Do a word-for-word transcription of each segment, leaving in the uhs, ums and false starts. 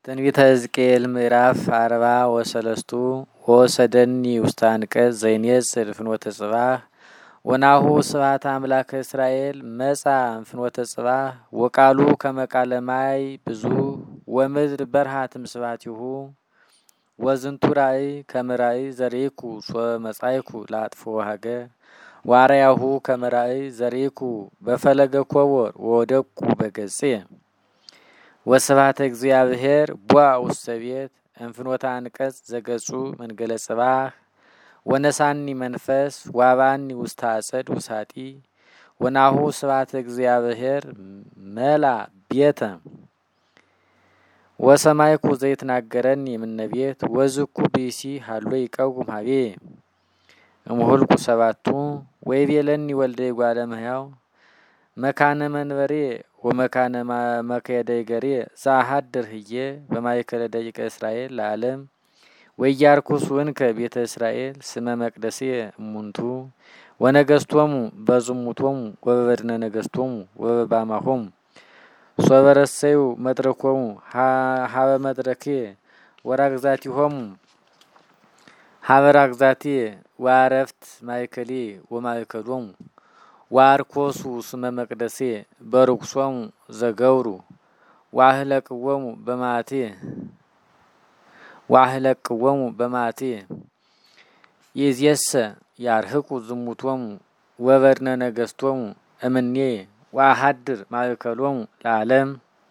ትንቢተ ሕዝቅኤል ምዕራፍ አርባ ወሰለስቱ ወሰደኒ ውስተ አንቀጽ ዘይኔጽር ፍኖተ ጽባህ ወናሁ ስብሐተ አምላከ እስራኤል መጻ ፍኖተ ጽባህ ወቃሉ ከመ ቃለ ማይ ብዙ ወምድር በርሃትም ስብሐቲሁ ወዝንቱ ራእይ ከመ ራእይ ዘርኢኩ ሶመጻይኩ ላጥፎ ሀገር ዋርያሁ ከመ ራእይ ዘርኢኩ በፈለገ ኮቦር ወወደቁ በገጼ ወስብሐተ እግዚአብሔር ቧ ውስተ ቤት እንፍኖተ አንቀጽ ዘገጹ መንገለ ጽባህ ወነሳኒ መንፈስ ዋባኒ ውስተ አጸድ ውሳጢ ወናሁ ስብሐተ እግዚአብሔር መላ ቤተ ወሰማይኩ ዘይትናገረኒ እምነ ቤት ወዝኩ ቢሲ ሃሎ ይቀውም ሀቤ እምሁልኩ ሰባቱ ወይቤለኒ ወልደ እጓለ እመሕያው መካነ መንበሬ ወመካነ መከየደ ገሬ ዛሃድር ህዬ በማእከለ ደቂቀ እስራኤል ለዓለም ወያርኩስ ወንከ ቤተ እስራኤል ስመ መቅደሴ እሙንቱ ወነገስቶሙ በዝሙቶሙ ወበበድነ ነገስቶሙ ወበባማሆሙ ሶበረሰዩ መድረኮሙ ሀበ መድረኬ ወራግዛቲሆሙ ሀበ ራግዛቴ ዋረፍት ማእከሌ ወማእከሎሙ ዋርኮሱ ስመ መቅደሴ በርኩሶሙ ዘገብሩ ዋህለቅወሙ በማቴ ዋህለቅወሙ በማቴ ይዝየሰ ያርህቁ ዝሙቶሙ ወበድነ ነገስቶሙ እምኔ ዋሃድር ማእከሎሙ ለዓለም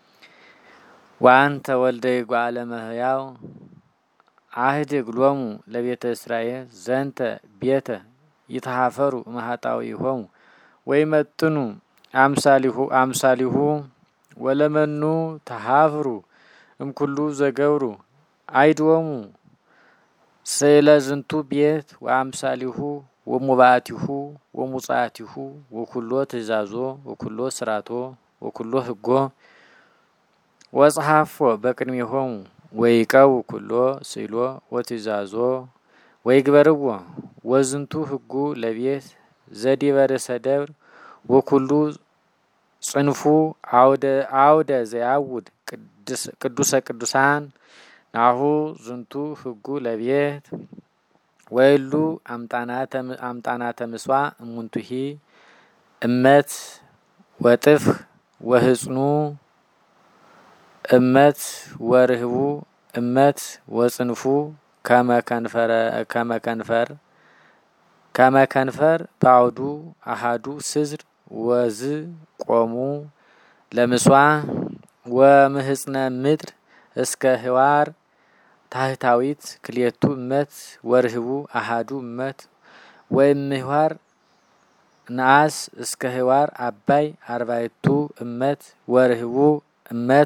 ዋንተ ወልደ እጓለ እመሕያው አህድግ ሎሙ ለቤተ እስራኤል ዘንተ ቤተ ይተሃፈሩ እምኃጣውኢሆሙ ወይመጥኑ አምሳሊሁ አምሳሊሁ ወለመኑ ተሃፍሩ እምኩሉ ዘገብሩ አይድወሙ ስለ ዝንቱ ቤት ወአምሳሊሁ ወሙባቲሁ ወሙጻቲሁ ወኩሎ ትእዛዞ ወኩሎ ስራቶ ወኩሎ ህጎ ወጽሐፎ በቅድሚሆሙ ወይቀው ኩሎ ስእሎ ወትእዛዞ ወይግበርዎ ወዝንቱ ህጉ ለቤት ዘዲበረ ሰደብር ወኩሉ ጽንፉ አውደ አውደ ዘያውድ ቅዱሰ ቅዱሳን ናሁ ዝንቱ ህጉ ለቤት ወይሉ አምጣናተ አምጣናተ ምስዋ እሙንቱሂ እመት ወጥፍ ወህጽኑ እመት ወርህቡ እመት ወጽንፉ ከመ ከንፈረ ከመ ከንፈር ከመ ከንፈር በአውዱ አሃዱ ስዝር ወዝ ቆሙ ለምስዋ ወምህጽነ ምድር እስከ ህዋር ታህታዊት ክልኤቱ እመት ወርህቡ አሃዱ እመት ወእምህዋር ነአስ እስከ ህዋር አባይ አርባዕቱ እመት ወርህቡ እመት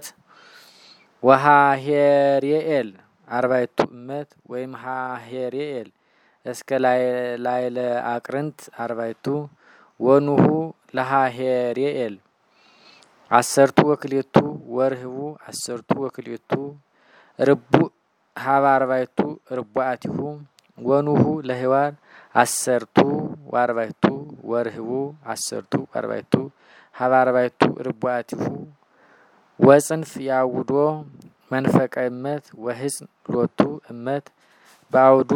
ወሃሄርኤል አርባዕቱ እመት ወይም ሃሄርኤል እስከ ላይለ አቅርንት አርባዕቱ ወኑሁ ለሃሄርኤል አሰርቱ ወክልኤቱ ወርህቡ አሰርቱ ወክልኤቱ ርቡዕ ሀበ አርባዕቱ ርቡዓቲሁ ወኑሁ ለህዋር አሰርቱ ወአርባዕቱ ወርህቡ አሰርቱ ወአርባዕቱ ሀበ አርባዕቱ ርቡዓቲሁ ወጽንፍ ያውዶ መንፈቀ እመት ወህጽን ሎቱ እመት በአውዱ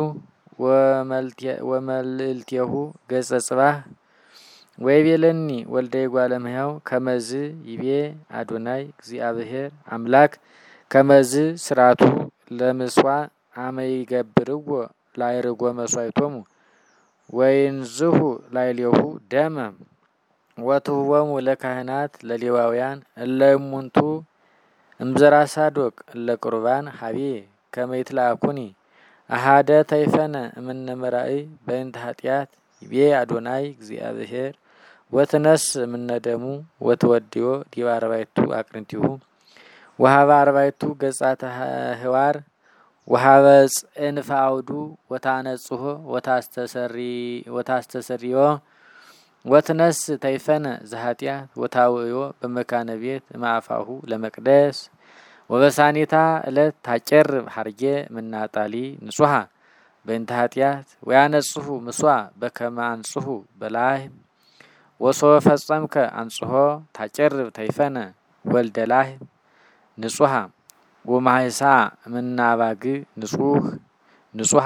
ወመልእልቴሁ ገጸ ጽባህ ወይቤለኒ ወልደ እጓለ እመሕያው ከመዝ ይቤ አዶናይ እግዚአብሔር አምላክ ከመዝ ስራቱ ለምስዋ አመ ይገብርዎ ላይርጎ መስዋዕቶሙ ወይንዝሁ ላይሌሁ ደመ ወትህቦሙ ለካህናት ለሌዋውያን እለ እሙንቱ እምዘራ ሳዶቅ እለ ቁርባን ሀቤ ከመ ይትለአኩኒ አሃደ ተይፈነ እምነ መራእይ በእንተ ኃጢአት ይቤ አዶናይ እግዚአብሔር ወትነስ እምነ ደሙ ወትወድዮ ዲበ አርባዕቱ አቅርንቲሁ ወሀበ አርባዕቱ ገጻተ ህዋር ወሀበ ጽንፈ አውዱ ወታነጽሖ ወታስተሰሪ ወታስተሰሪዮ ወትነስ ተይፈነ ዘኃጢአት ወታውዮ በመካነ ቤት ማአፋሁ ለመቅደስ ወበሳኒታ እለት ታጨርብ ሀርጌ ምናጣሊ ንጹሃ በእንተ ኃጢአት ወያነጽሁ ምስዋ በከመ አንጽሁ በላይ ወሶበ ፈጸምከ አንጽሖ ታጨርብ ተይፈነ ወልደ ላይ ንጹሃ ወማይሳ ምናባግ ንጹህ ንጹሃ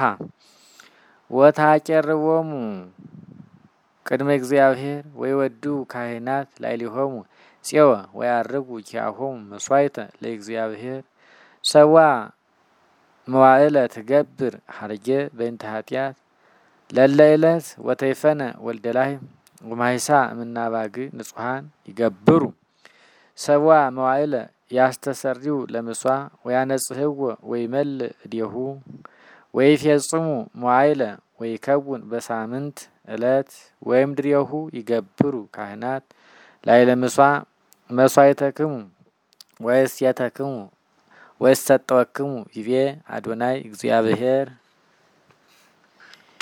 ወታቀርቦሙ ቅድመ እግዚአብሔር ወይወዱ ካህናት ላይሊሆሙ ጽዋ ወያርጉ ኪያሆሙ መስዋዕተ ለእግዚአብሔር ሰዋ መዋዕለ ትገብር ሐርጌ በእንተ ኃጢአት ለለይለት ወተይፈነ ወልደላይ ወማይሳ ምናባግ ንጹሃን ይገብሩ ሰዋ መዋዕለ ያስተሰርዩ ለምሷ ወያነጽህዎ ወይመል ዲሁ ወይፈጽሙ መዋዕለ ወይከውን በሳምንት እለት ወይም ድሪሁ ይገብሩ ካህናት ላይ ለምሷ መስዋዕተክሙ ወይስ የተክሙ ወይስ ሰጠወክሙ ይቤ አዶናይ እግዚአብሔር